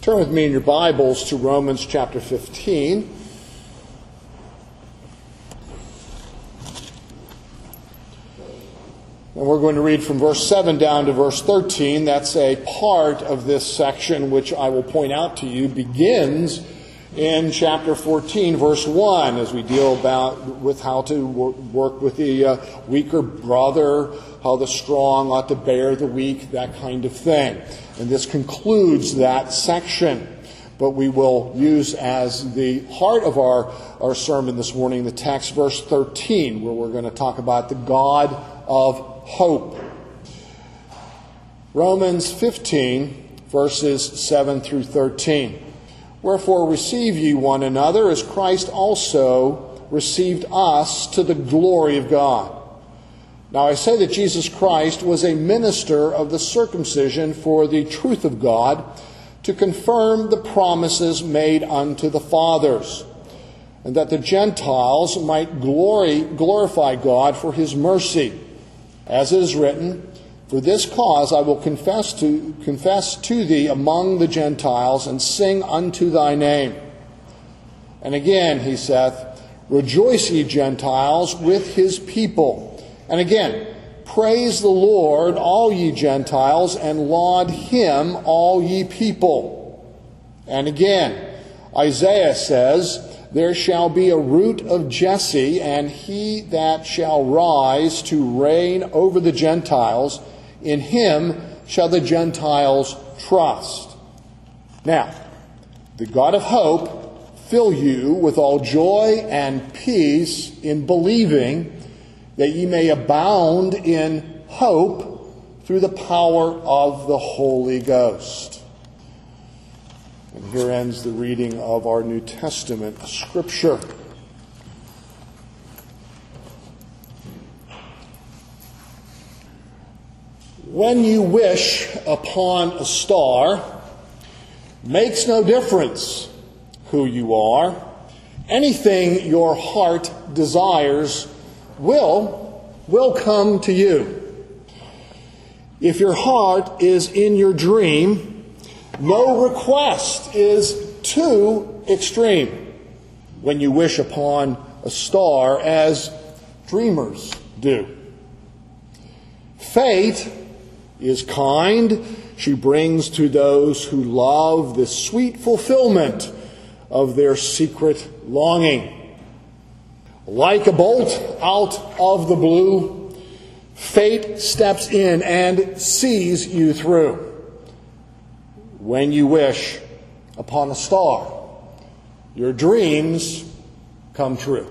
Turn with me in your Bibles to Romans chapter 15. And we're going to read from verse 7 down to verse 13. That's a part of this section which I will point out to you begins in chapter 14, verse 1, as we deal with how to work with the weaker brother, how the strong ought to bear the weak, that kind of thing. And this concludes that section. But we will use as the heart of our sermon this morning the text, verse 13, where we're going to talk about the God of hope. Romans 15, verses 7 through 13. Wherefore receive ye one another, as Christ also received us to the glory of God. Now I say that Jesus Christ was a minister of the circumcision for the truth of God, to confirm the promises made unto the fathers, and that the Gentiles might glorify God for his mercy. As it is written, For this cause I will confess to thee among the Gentiles, and sing unto thy name. And again he saith, Rejoice, ye Gentiles, with his people. And again, Praise the Lord, all ye Gentiles, and laud him, all ye people. And again, Isaiah says, There shall be a root of Jesse, and he that shall rise to reign over the Gentiles, in him shall the Gentiles trust. Now, the God of hope fill you with all joy and peace in believing, that ye may abound in hope through the power of the Holy Ghost. And here ends the reading of our New Testament scripture. When you wish upon a star, makes no difference who you are. Anything your heart desires will come to you. If your heart is in your dream, no request is too extreme. When you wish upon a star, as dreamers do. Fate is kind. She brings to those who love the sweet fulfillment of their secret longing. Like a bolt out of the blue, fate steps in and sees you through. When you wish upon a star, your dreams come true.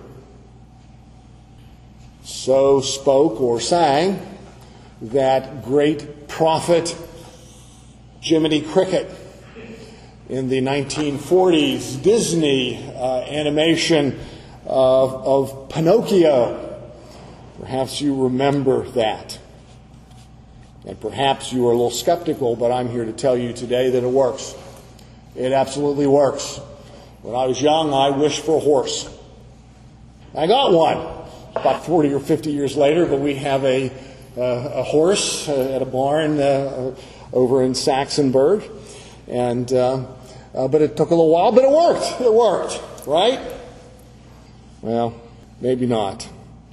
So spoke or sang that great prophet Jiminy Cricket in the 1940s Disney animation of Pinocchio. Perhaps you remember that. And perhaps you are a little skeptical, but I'm here to tell you today that it works. It absolutely works. When I was young, I wished for a horse. I got one about 40 or 50 years later, but we have a horse at a barn over in Saxonburg. And but it took a little while, but it worked. It worked, right? Well, maybe not.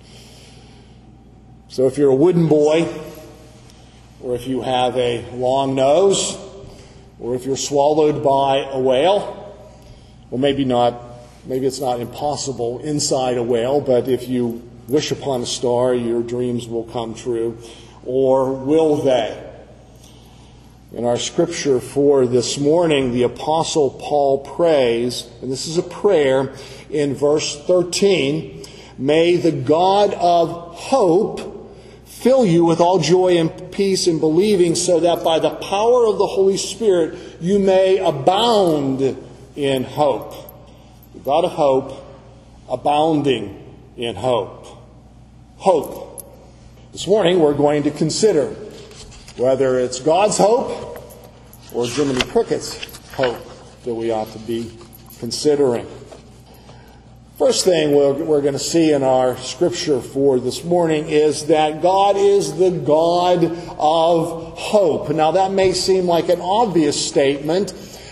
So if you're a wooden boy, or if you have a long nose, or if you're swallowed by a whale, well, maybe not. Maybe it's not impossible inside a whale, but if you wish upon a star, your dreams will come true. Or will they? In our scripture for this morning, the Apostle Paul prays, and this is a prayer in verse 13, May the God of hope fill you with all joy and peace in believing, so that by the power of the Holy Spirit you may abound in hope. The God of hope, abounding in hope. Hope. This morning we're going to consider whether it's God's hope or Jiminy Cricket's hope that we ought to be considering. First thing we're going to see in our scripture for this morning is that God is the God of hope. Now that may seem like an obvious statement,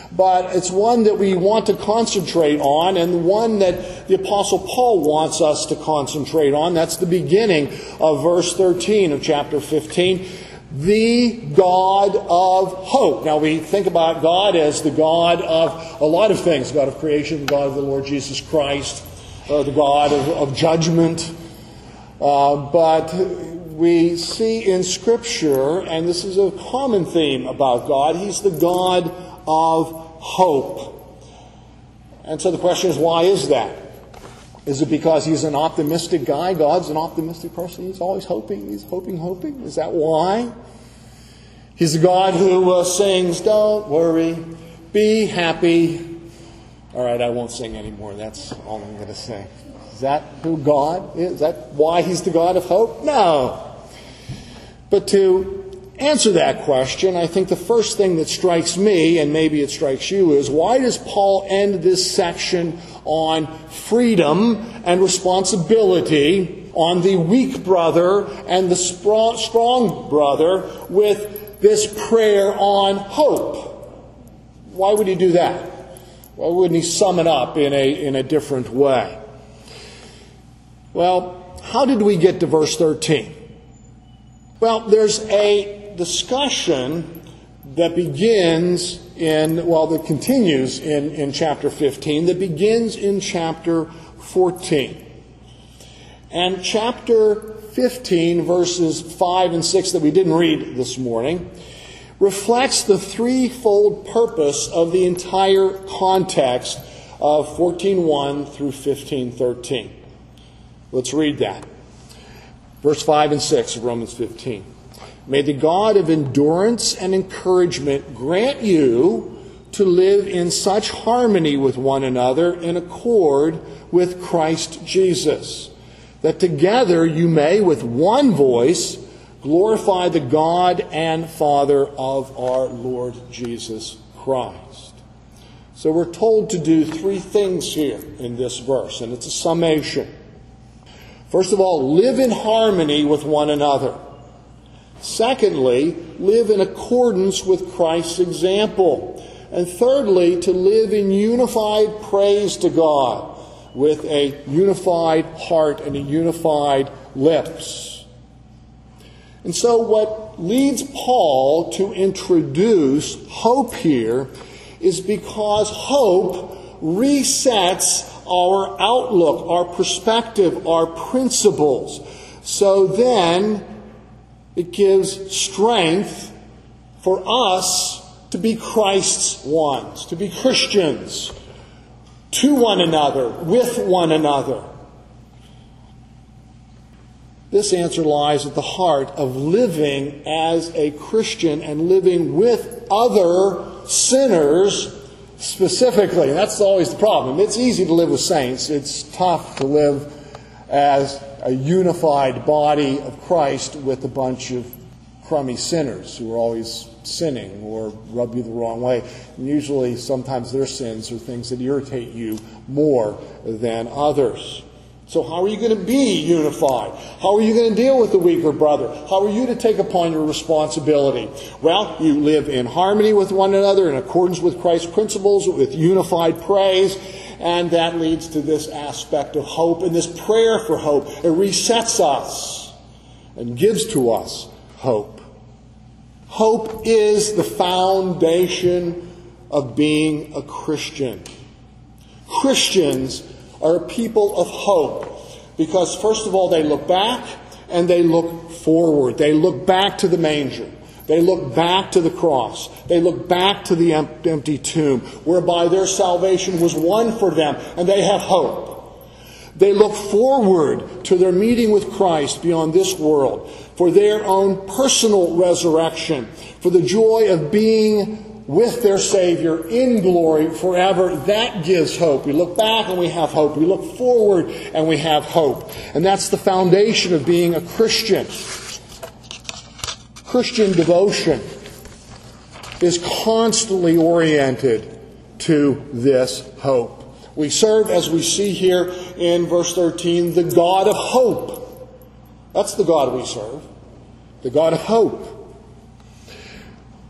but it's one that we want to concentrate on, and one that the Apostle Paul wants us to concentrate on. That's the beginning of verse 13 of chapter 15. The God of hope. Now we think about God as the God of a lot of things. God of creation, the God of the Lord Jesus Christ, the God of judgment. But we see in Scripture, and this is a common theme about God, He's the God of hope. And so the question is, why is that? Is it because He's an optimistic guy? God's an optimistic person. He's always hoping. He's hoping. Is that why? He's a God who sings, "Don't worry, be happy." All right, I won't sing anymore. That's all I'm going to say. Is that who God is? Is that why He's the God of hope? No. But to answer that question, I think the first thing that strikes me, and maybe it strikes you, is why does Paul end this section on freedom and responsibility, on the weak brother and the strong brother, with this prayer on hope? Why would he do that? Why wouldn't he sum it up in a different way? Well, how did we get to verse 13? Well, there's a discussion that continues in chapter 15, that begins in chapter 14. And chapter 15, verses 5 and 6 that we didn't read this morning, reflects the threefold purpose of the entire context of 14:1 through 15:13. Let's read that. Verse 5 and 6 of Romans 15. May the God of endurance and encouragement grant you to live in such harmony with one another in accord with Christ Jesus, that together you may with one voice glorify the God and Father of our Lord Jesus Christ. So we're told to do three things here in this verse, and it's a summation. First of all, live in harmony with one another. Secondly, live in accordance with Christ's example. And thirdly, to live in unified praise to God with a unified heart and a unified lips. And so what leads Paul to introduce hope here is because hope resets our outlook, our perspective, our principles. So then it gives strength for us to be Christ's ones, to be Christians, to one another, with one another. This answer lies at the heart of living as a Christian and living with other sinners specifically. And that's always the problem. It's easy to live with saints. It's tough to live as a unified body of Christ with a bunch of crummy sinners who are always sinning or rub you the wrong way. And usually, sometimes their sins are things that irritate you more than others. So how are you going to be unified? How are you going to deal with the weaker brother? How are you to take upon your responsibility? Well, you live in harmony with one another in accordance with Christ's principles, with unified praise, and that leads to this aspect of hope and this prayer for hope. It resets us and gives to us hope. Hope is the foundation of being a Christian. Christians are a people of hope because, first of all, they look back and they look forward. They look back to the manger. They look back to the cross. They look back to the empty tomb, whereby their salvation was won for them, and they have hope. They look forward to their meeting with Christ beyond this world, for their own personal resurrection, for the joy of being with their Savior in glory forever. That gives hope. We look back and we have hope. We look forward and we have hope. And that's the foundation of being a Christian. Christian devotion is constantly oriented to this hope. We serve, as we see here in verse 13, the God of hope. That's the God we serve. The God of hope.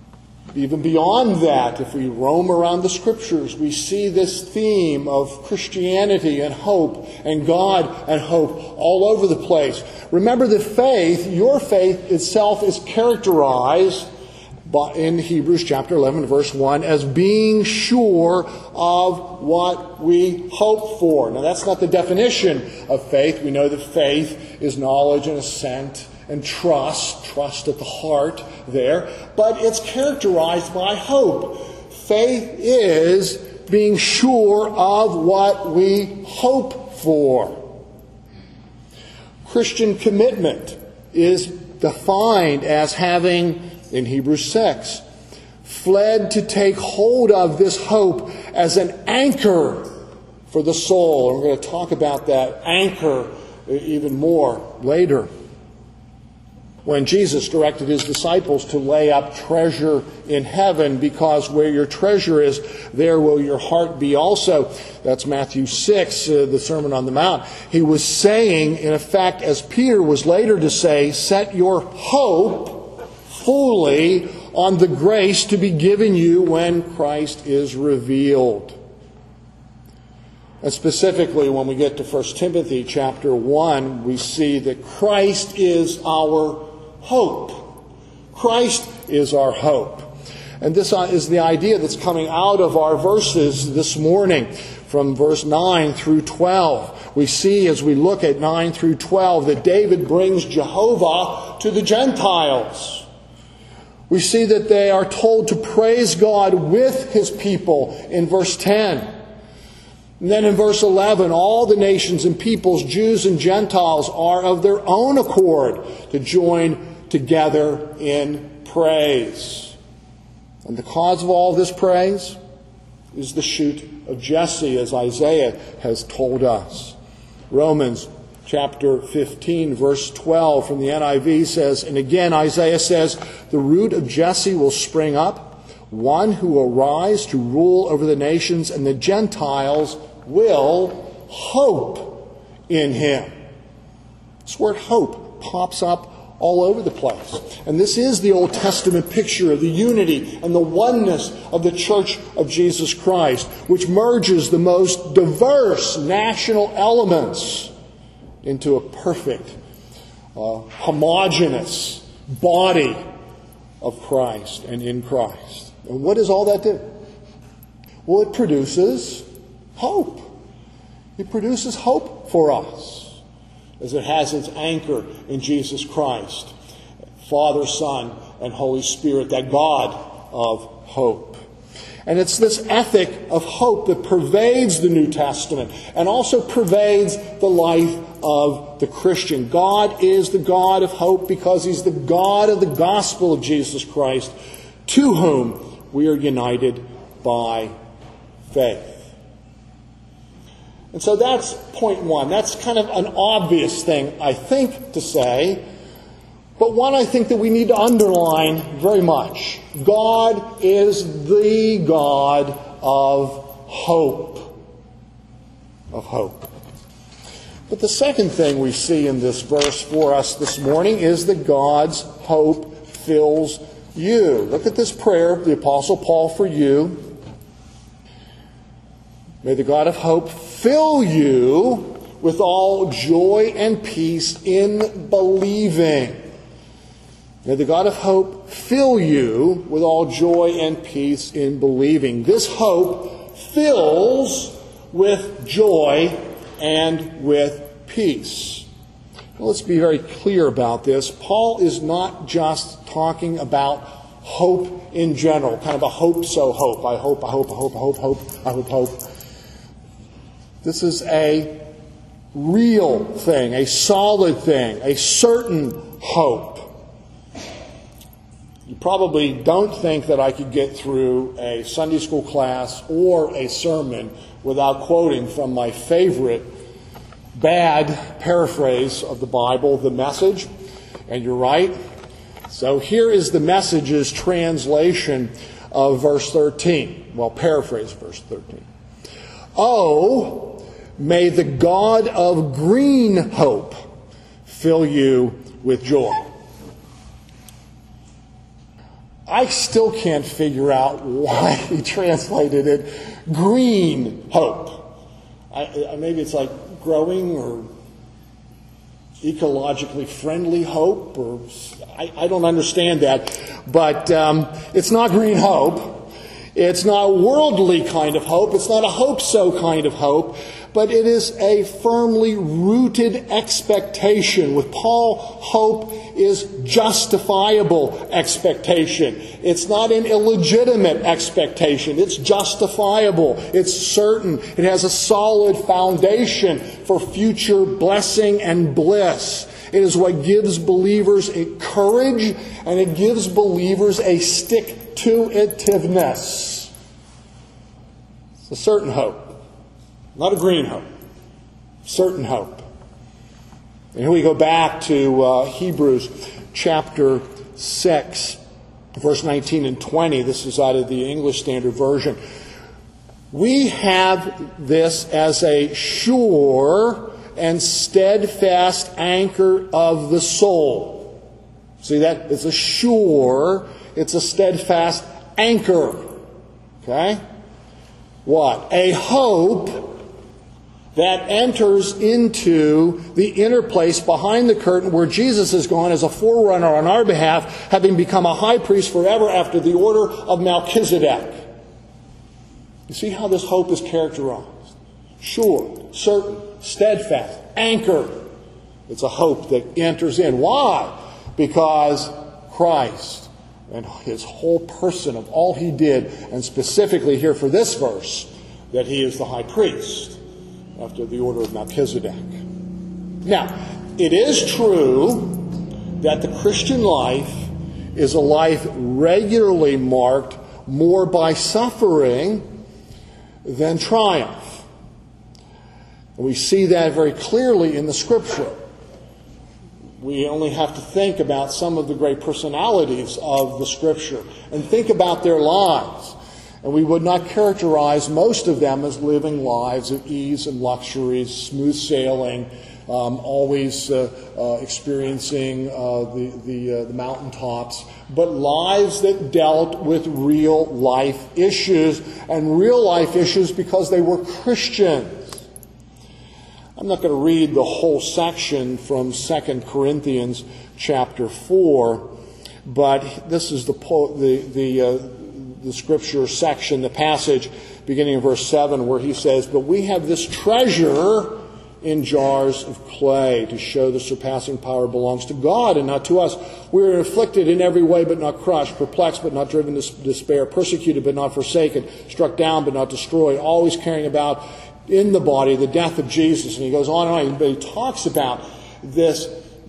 Even beyond that, if we roam around the Scriptures, we see this theme of Christianity and hope and God and hope all over the place. Remember that faith, your faith itself, is characterized in Hebrews chapter 11, verse 1, as being sure of what we hope for. Now, that's not the definition of faith. We know that faith is knowledge and assent and trust at the heart there. But it's characterized by hope. Faith is being sure of what we hope for. Christian commitment is defined as having, in Hebrews 6, fled to take hold of this hope as an anchor for the soul. And we're going to talk about that anchor even more later. When Jesus directed his disciples to lay up treasure in heaven, because where your treasure is, there will your heart be also. That's Matthew 6, the Sermon on the Mount. He was saying, in effect, as Peter was later to say, set your hope fully on the grace to be given you when Christ is revealed. And specifically, when we get to 1 Timothy chapter 1, we see that Christ is our hope. Christ is our hope. And this is the idea that's coming out of our verses this morning, from verse 9 through 12. We see, as we look at 9 through 12, that David brings Jehovah to the Gentiles. We see that they are told to praise God with his people in verse 10. And then in verse 11, all the nations and peoples, Jews and Gentiles, are of their own accord to join together in praise. And the cause of all this praise is the shoot of Jesse, as Isaiah has told us. Romans chapter 15, verse 12 from the NIV says, and again Isaiah says, the root of Jesse will spring up, one who will rise to rule over the nations, and the Gentiles will hope in him. This word hope pops up all over the place. And this is the Old Testament picture of the unity and the oneness of the Church of Jesus Christ, which merges the most diverse national elements into a perfect, homogeneous body of Christ and in Christ. And what does all that do? Well, it produces hope. It produces hope for us, as it has its anchor in Jesus Christ, Father, Son, and Holy Spirit, that God of hope. And it's this ethic of hope that pervades the New Testament and also pervades the life of the Christian. God is the God of hope because he's the God of the gospel of Jesus Christ, to whom we are united by faith. And so that's point one. That's kind of an obvious thing, I think, to say, but one I think that we need to underline very much. God is the God of hope. Of hope. But the second thing we see in this verse for us this morning is that God's hope fills you. Look at this prayer of the Apostle Paul for you. May the God of hope fill you with all joy and peace in believing. May the God of hope fill you with all joy and peace in believing. This hope fills with joy and with peace. Now, let's be very clear about this. Paul is not just talking about hope in general, kind of a hope so hope. I hope. This is a real thing, a solid thing, a certain hope. You probably don't think that I could get through a Sunday school class or a sermon without quoting from my favorite bad paraphrase of the Bible, The Message. And you're right. So here is The Message's translation of verse 13. Well, paraphrase verse 13. Oh, may the God of green hope fill you with joy. I still can't figure out why he translated it green hope. Maybe it's like growing or ecologically friendly hope, or I don't understand that. But it's not green hope. It's not worldly kind of hope. It's not a hope-so kind of hope. But it is a firmly rooted expectation. With Paul, hope is justifiable expectation. It's not an illegitimate expectation. It's justifiable. It's certain. It has a solid foundation for future blessing and bliss. It is what gives believers a courage, and it gives believers a stick-to-itiveness. It's a certain hope. Not a green hope. Certain hope. And here we go back to Hebrews chapter 6, verse 19 and 20. This is out of the English Standard Version. We have this as a sure and steadfast anchor of the soul. See that? It's a sure, it's a steadfast anchor. Okay? What? A hope that enters into the inner place behind the curtain where Jesus has gone as a forerunner on our behalf, having become a high priest forever after the order of Melchizedek. You see how this hope is characterized? Sure, certain, steadfast, anchored. It's a hope that enters in. Why? Because Christ and his whole person of all he did, and specifically here for this verse, that he is the high priest after the order of Melchizedek. Now, it is true that the Christian life is a life regularly marked more by suffering than triumph. And we see that very clearly in the Scripture. We only have to think about some of the great personalities of the Scripture and think about their lives. And we would not characterize most of them as living lives of ease and luxuries, smooth sailing, always experiencing the mountaintops, but lives that dealt with real life issues, and real life issues because they were Christians. I'm not going to read the whole section from 2 Corinthians chapter 4, but this is the Scripture section, the passage beginning in verse 7, where he says, "But we have this treasure in jars of clay to show the surpassing power belongs to God and not to us. We are afflicted in every way but not crushed, perplexed but not driven to despair, persecuted but not forsaken, struck down but not destroyed, always carrying about in the body the death of Jesus." And he goes on and on, but he talks about this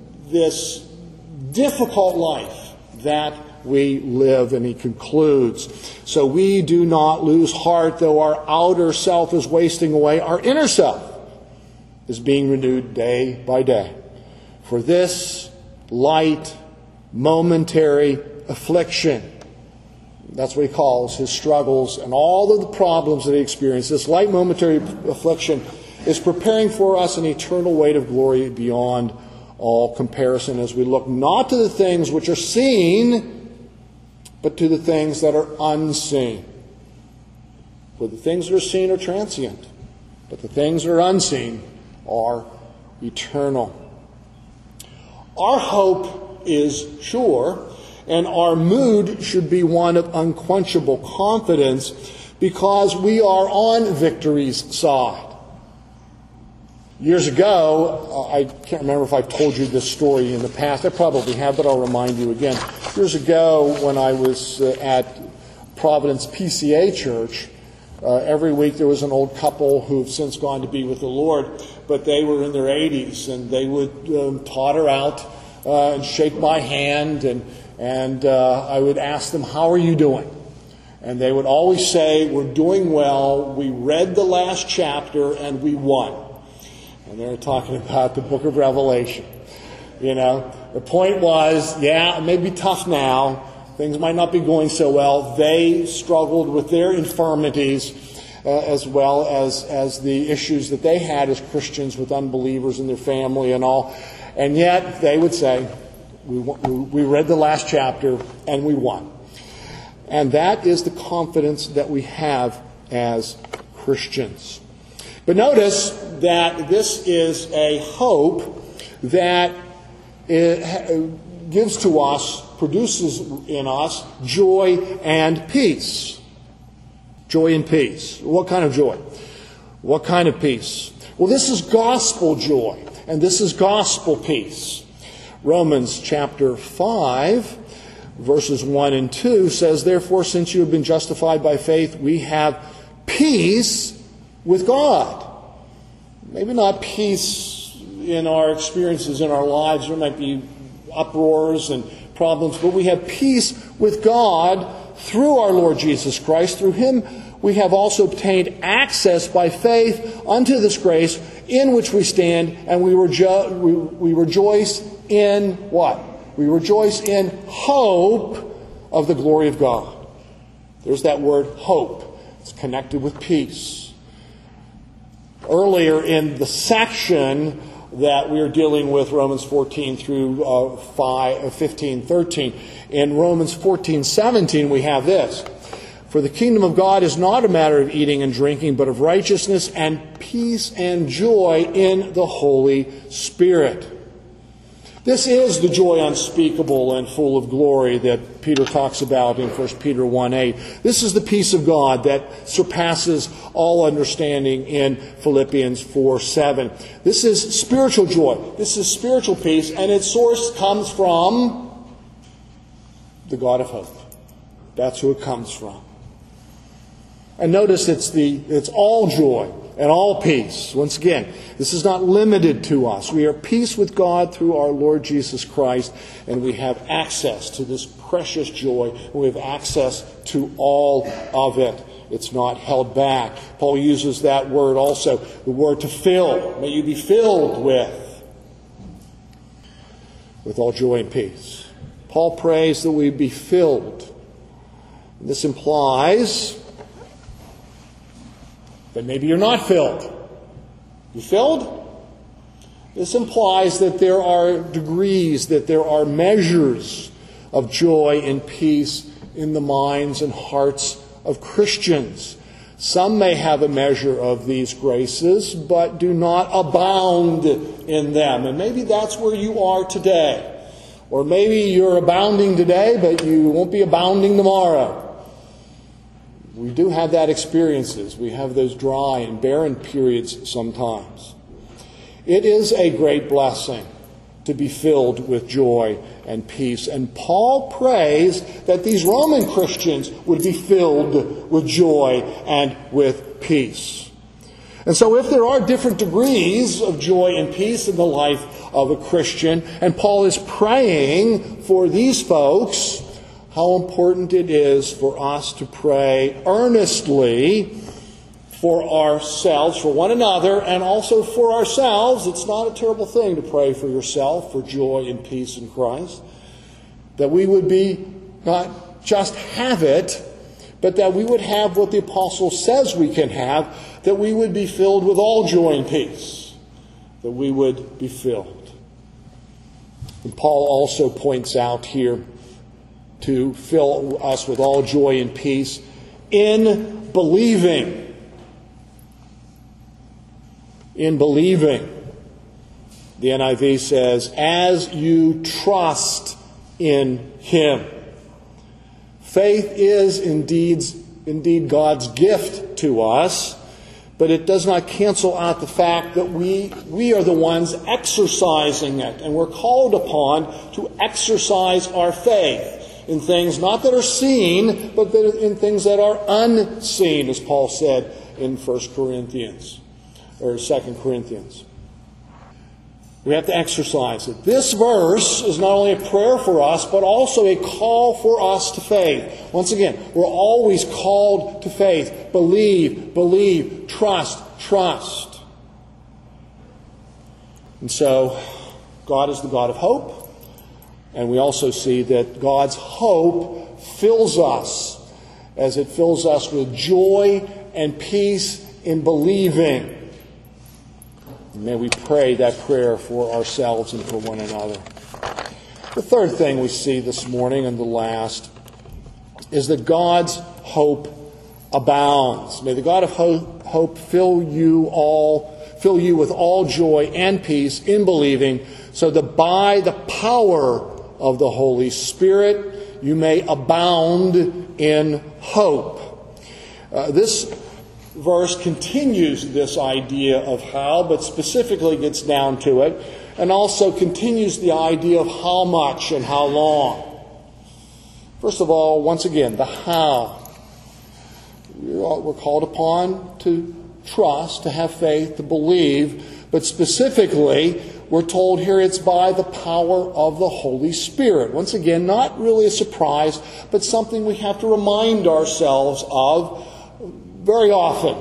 difficult life that we live, and he concludes, "So we do not lose heart, though our outer self is wasting away, our inner self is being renewed day by day. For this light, momentary affliction," that's what he calls his struggles and all of the problems that he experienced, "this light, momentary affliction is preparing for us an eternal weight of glory beyond all comparison, as we look not to the things which are seen, but to the things that are unseen. For the things that are seen are transient, but the things that are unseen are eternal." Our hope is sure, and our mood should be one of unquenchable confidence, because we are on victory's side. Years ago, I can't remember if I've told you this story in the past. I probably have, but I'll remind you again. Years ago, when I was at Providence PCA Church, every week there was an old couple who have since gone to be with the Lord, but they were in their 80s, and they would totter out and shake my hand, and I would ask them, "How are you doing?" And they would always say, "We're doing well. We read the last chapter and we won." And they were talking about the book of Revelation. You know, the point was, yeah, it may be tough now. Things might not be going so well. They struggled with their infirmities as well as the issues that they had as Christians with unbelievers in their family and all. And yet they would say, we read the last chapter and we won. And that is the confidence that we have as Christians. But notice that this is a hope that gives to us, produces in us, joy and peace. Joy and peace. What kind of joy? What kind of peace? Well, this is gospel joy, and this is gospel peace. Romans chapter 5, verses 1 and 2 says, "Therefore, since you have been justified by faith, we have peace with God." Maybe not peace in our experiences in our lives. There might be uproars and problems, but we have peace with God through our Lord Jesus Christ. Through Him we have also obtained access by faith unto this grace in which we stand, and we rejoice in what? We rejoice in hope of the glory of God. There's that word hope. It's connected with peace. Earlier in the section that we are dealing with, Romans 14 through 15:13, in Romans 14:17 we have this: "For the kingdom of God is not a matter of eating and drinking, but of righteousness and peace and joy in the Holy Spirit." This is the joy unspeakable and full of glory that Peter talks about in 1 Peter 1:8. This is the peace of God that surpasses all understanding in Philippians 4:7. This is spiritual joy. This is spiritual peace, and its source comes from the God of hope. That's who it comes from. And notice it's all joy and all peace. Once again, this is not limited to us. We are at peace with God through our Lord Jesus Christ, and we have access to this precious joy. We have access to all of it. It's not held back. Paul uses that word also, the word to fill. May you be filled with all joy and peace. Paul prays that we be filled. This implies that maybe you're not filled. You filled? This implies that there are degrees, that there are measures of joy and peace in the minds and hearts of Christians. Some may have a measure of these graces, but do not abound in them. And maybe that's where you are today. Or maybe you're abounding today, but you won't be abounding tomorrow. We do have that experiences. We have those dry and barren periods sometimes. It is a great blessing to be filled with joy and peace. And Paul prays that these Roman Christians would be filled with joy and with peace. And so if there are different degrees of joy and peace in the life of a Christian, and Paul is praying for these folks, how important it is for us to pray earnestly for ourselves, for one another, and also for ourselves. It's not a terrible thing to pray for yourself, for joy and peace in Christ. That we would be, not just have it, but that we would have what the apostle says we can have, that we would be filled with all joy and peace. That we would be filled. And Paul also points out here to fill us with all joy and peace in believing. In believing. The NIV says, as you trust in Him. Faith is indeed God's gift to us, but it does not cancel out the fact that we are the ones exercising it, and we're called upon to exercise our faith in things not that are seen, but in things that are unseen, as Paul said in 1 Corinthians, or 2 Corinthians. We have to exercise it. This verse is not only a prayer for us, but also a call for us to faith. Once again, we're always called to faith. Believe, trust. And so, God is the God of hope. And we also see that God's hope fills us as it fills us with joy and peace in believing. And may we pray that prayer for ourselves and for one another. The third thing we see this morning, and the last, is that God's hope abounds. May the God of hope fill you with all joy and peace in believing, so that by the power of the Holy Spirit you may abound in hope. This verse continues this idea of how, but specifically gets down to it, and also continues the idea of how much and how long. First of all, once again, the how. We're called upon to trust, to have faith, to believe, but specifically, we're told here it's by the power of the Holy Spirit. Once again, not really a surprise, but something we have to remind ourselves of very often.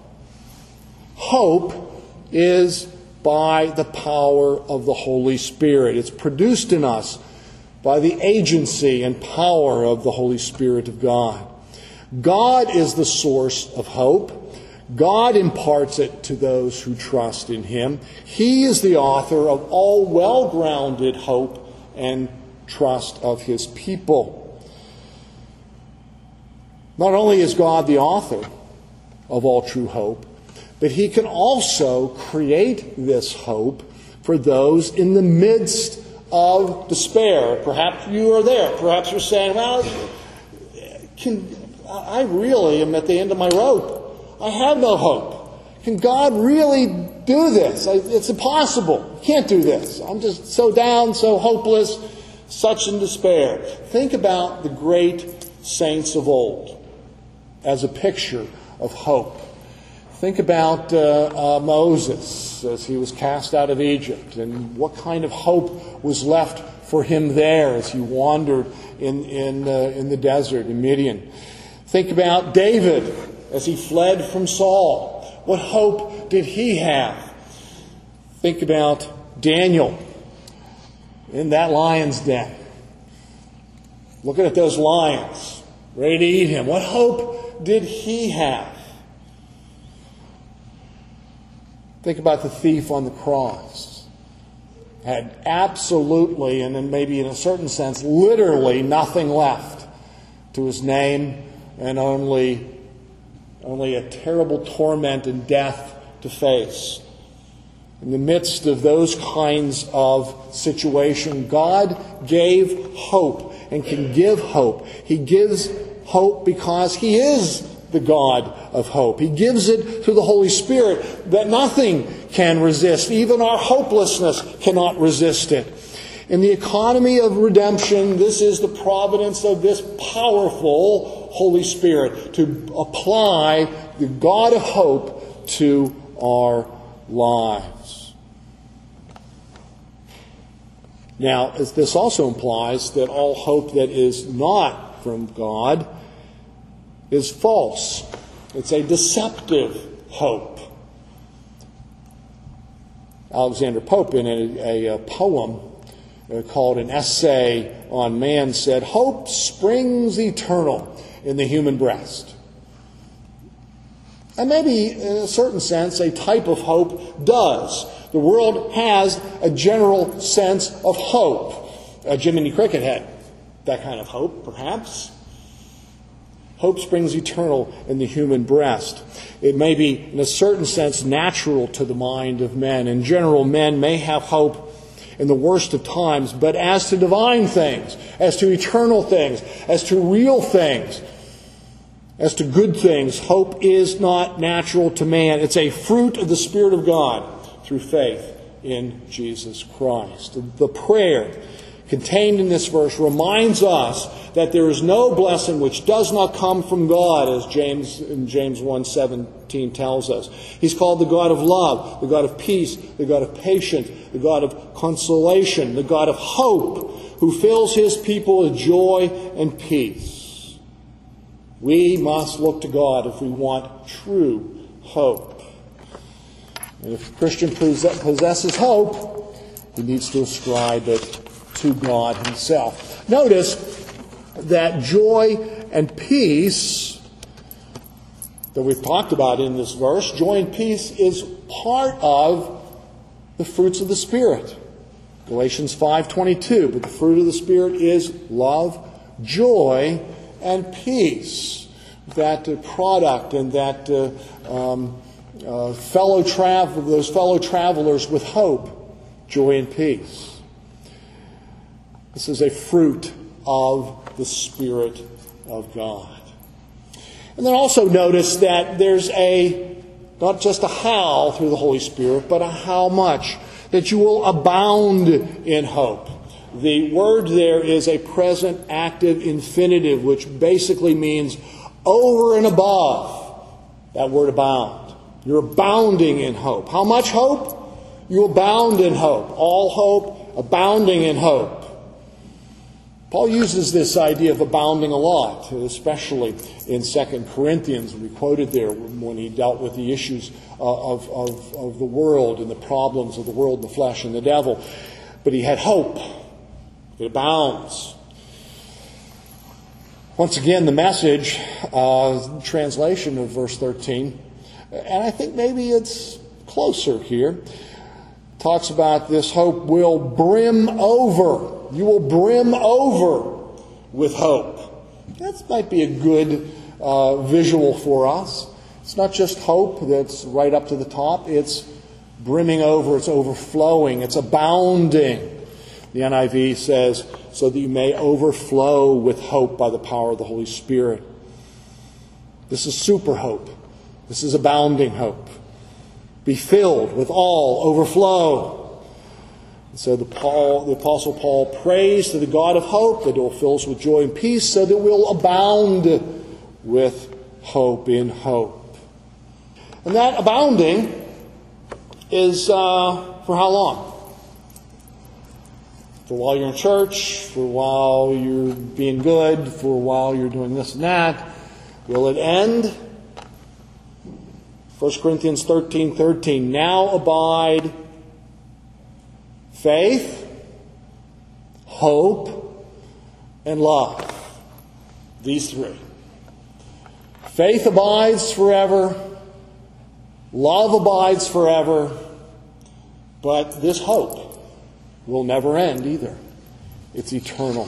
Hope is by the power of the Holy Spirit. It's produced in us by the agency and power of the Holy Spirit of God. God is the source of hope. God imparts it to those who trust in Him. He is the author of all well-grounded hope and trust of His people. Not only is God the author of all true hope, but He can also create this hope for those in the midst of despair. Perhaps you are there. Perhaps you're saying, well, I really am at the end of my rope. I have no hope. Can God really do this? It's impossible. I can't do this. I'm just so down, so hopeless, such in despair. Think about the great saints of old as a picture of hope. Think about Moses as he was cast out of Egypt, and what kind of hope was left for him there as he wandered in the desert in Midian. Think about David as he fled from Saul. What hope did he have? Think about Daniel in that lion's den, looking at those lions ready to eat him. What hope did he have? Think about the thief on the cross. Had absolutely, and then maybe in a certain sense, literally nothing left to his name, and only a terrible torment and death to face. In the midst of those kinds of situations, God gave hope and can give hope. He gives hope because He is the God of hope. He gives it through the Holy Spirit that nothing can resist. Even our hopelessness cannot resist it. In the economy of redemption, this is the providence of this powerful Holy Spirit to apply the God of hope to our lives. Now, this also implies that all hope that is not from God is false. It's a deceptive hope. Alexander Pope, in a poem called An Essay on Man, said, "Hope springs eternal in the human breast." And maybe, in a certain sense, a type of hope does. The world has a general sense of hope. Jiminy Cricket had that kind of hope, perhaps. Hope springs eternal in the human breast. It may be, in a certain sense, natural to the mind of men. In general, men may have hope in the worst of times, but as to divine things, as to eternal things, as to real things, as to good things, hope is not natural to man. It's a fruit of the Spirit of God through faith in Jesus Christ. The prayer contained in this verse reminds us that there is no blessing which does not come from God, as James 1:17 tells us. He's called the God of love, the God of peace, the God of patience, the God of consolation, the God of hope, who fills His people with joy and peace. We must look to God if we want true hope. And if a Christian possesses hope, he needs to ascribe it to God Himself. Notice that joy and peace that we've talked about in this verse, joy and peace is part of the fruits of the Spirit. Galatians 5:22, but the fruit of the Spirit is love, joy, and peace, that product and that those fellow travelers with hope, joy and peace. This is a fruit of the Spirit of God. And then also notice that there's not just a how through the Holy Spirit, but a how much, that you will abound in hope. The word there is a present active infinitive, which basically means over and above that word abound. You're abounding in hope. How much hope? You abound in hope. All hope, abounding in hope. Paul uses this idea of abounding a lot, especially in 2 Corinthians. We quoted there when he dealt with the issues of the world and the problems of the world, the flesh, and the devil. But he had hope. It abounds. Once again, the Message translation of verse 13, and I think maybe it's closer here, talks about this hope will brim over. You will brim over with hope. That might be a good visual for us. It's not just hope that's right up to the top. It's brimming over. It's overflowing. It's abounding. The NIV says, so that you may overflow with hope by the power of the Holy Spirit. This is super hope. This is abounding hope. Be filled with all overflow. And so the Apostle Paul prays to the God of hope that it will fill us with joy and peace so that we'll abound with hope in hope. And that abounding is for how long? For while you're in church, for while you're being good, for while you're doing this and that. Will it end? 1 Corinthians 13:13. Now abide faith, hope, and love. These three. Faith abides forever. Love abides forever. But this hope will never end either. It's eternal.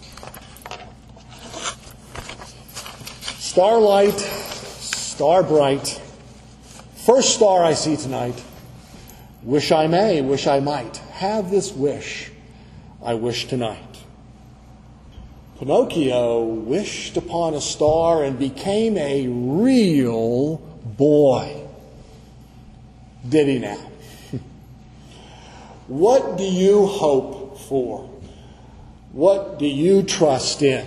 Starlight, star bright. First star I see tonight. Wish I may, wish I might. Have this wish I wish tonight. Pinocchio wished upon a star and became a real boy. Did he now? What do you hope for? What do you trust in?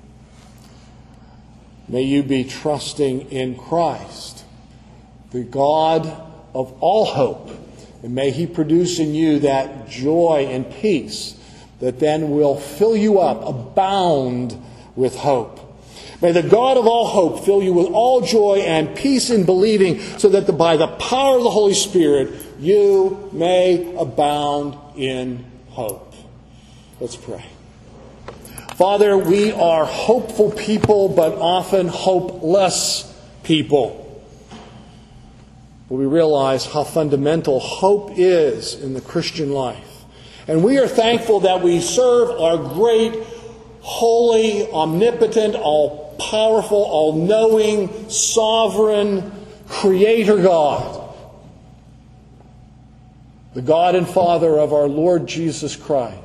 May you be trusting in Christ, the God of all hope. And may He produce in you that joy and peace that then will fill you up, abound with hope. May the God of all hope fill you with all joy and peace in believing, so that by the power of the Holy Spirit you may abound in hope. Let's pray. Father, we are hopeful people, but often hopeless people. We realize how fundamental hope is in the Christian life. And we are thankful that we serve our great, holy, omnipotent, all-powerful, all-knowing, sovereign, Creator God. The God and Father of our Lord Jesus Christ.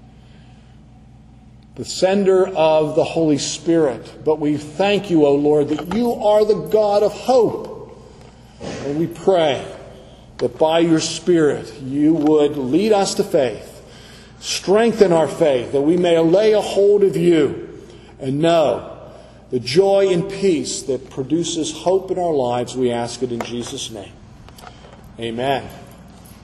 The sender of the Holy Spirit. But we thank you, O Lord, that you are the God of hope. And we pray that by your Spirit you would lead us to faith, strengthen our faith, that we may lay a hold of you and know the joy and peace that produces hope in our lives. We ask it in Jesus' name. Amen.